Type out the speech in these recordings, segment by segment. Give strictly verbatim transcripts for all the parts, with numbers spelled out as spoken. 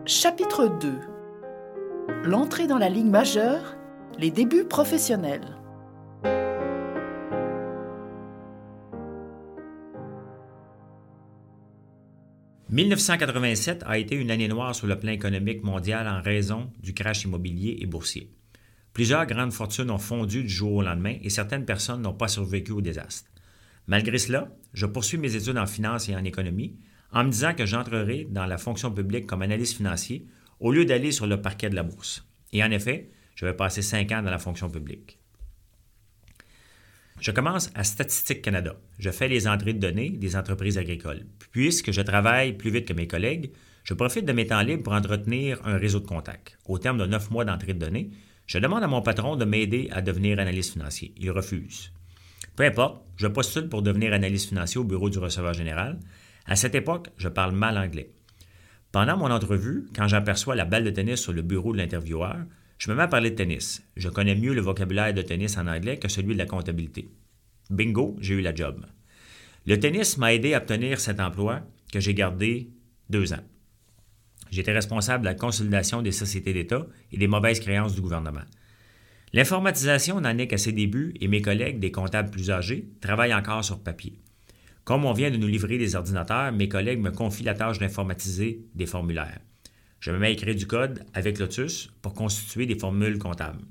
Chapitre deux. L'entrée dans la Ligue majeure, les débuts professionnels. mille neuf cent quatre-vingt-sept a été une année noire sur le plan économique mondial en raison du crash immobilier et boursier. Plusieurs grandes fortunes ont fondu du jour au lendemain et certaines personnes n'ont pas survécu au désastre. Malgré cela, je poursuis mes études en finance et en économie en me disant que j'entrerai dans la fonction publique comme analyste financier au lieu d'aller sur le parquet de la bourse. Et en effet, je vais passer cinq ans dans la fonction publique. Je commence à Statistique Canada. Je fais les entrées de données des entreprises agricoles. Puisque je travaille plus vite que mes collègues, je profite de mes temps libres pour entretenir un réseau de contacts. Au terme de neuf mois d'entrée de données, je demande à mon patron de m'aider à devenir analyste financier. Il refuse. Peu importe, je postule pour devenir analyste financier au bureau du receveur général. À cette époque, je parle mal anglais. Pendant mon entrevue, quand j'aperçois la balle de tennis sur le bureau de l'intervieweur, je me mets à parler de tennis. Je connais mieux le vocabulaire de tennis en anglais que celui de la comptabilité. Bingo, j'ai eu la job. Le tennis m'a aidé à obtenir cet emploi que j'ai gardé deux ans. J'étais responsable de la consolidation des sociétés d'État et des mauvaises créances du gouvernement. L'informatisation n'en est qu'à ses débuts et mes collègues, des comptables plus âgés, travaillent encore sur papier. Comme on vient de nous livrer des ordinateurs, mes collègues me confient la tâche d'informatiser des formulaires. Je me mets à écrire du code avec Lotus pour constituer des formules comptables.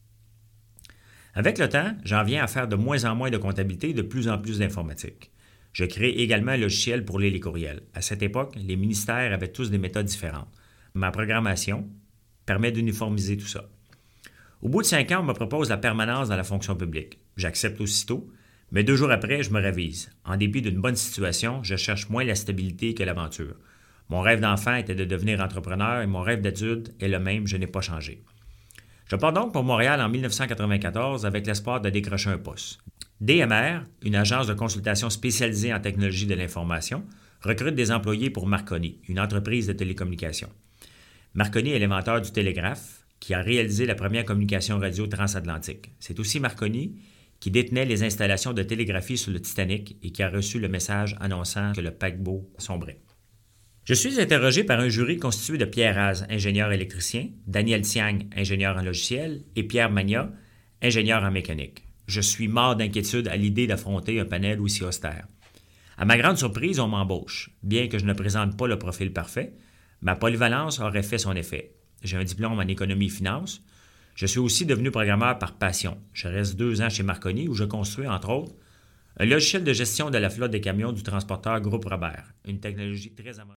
Avec le temps, j'en viens à faire de moins en moins de comptabilité et de plus en plus d'informatique. Je crée également un logiciel pour lire les courriels. À cette époque, les ministères avaient tous des méthodes différentes. Ma programmation permet d'uniformiser tout ça. Au bout de cinq ans, on me propose la permanence dans la fonction publique. J'accepte aussitôt, mais deux jours après, je me ravise. En dépit d'une bonne situation, je cherche moins la stabilité que l'aventure. Mon rêve d'enfant était de devenir entrepreneur et mon rêve d'adulte est le même, je n'ai pas changé. Je pars donc pour Montréal en mille neuf cent quatre-vingt-quatorze avec l'espoir de décrocher un poste. D M R, une agence de consultation spécialisée en technologie de l'information, recrute des employés pour Marconi, une entreprise de télécommunications. Marconi est l'inventeur du télégraphe qui a réalisé la première communication radio transatlantique. C'est aussi Marconi qui détenait les installations de télégraphie sur le Titanic et qui a reçu le message annonçant que le paquebot sombrait. Je suis interrogé par un jury constitué de Pierre Haz, ingénieur électricien, Daniel Tiang, ingénieur en logiciel, et Pierre Magna, ingénieur en mécanique. Je suis mort d'inquiétude à l'idée d'affronter un panel aussi austère. À ma grande surprise, on m'embauche. Bien que je ne présente pas le profil parfait, ma polyvalence aurait fait son effet. J'ai un diplôme en économie et finance. Je suis aussi devenu programmeur par passion. Je reste deux ans chez Marconi où je construis, entre autres, un logiciel de gestion de la flotte des camions du transporteur Groupe Robert, une technologie très avancée.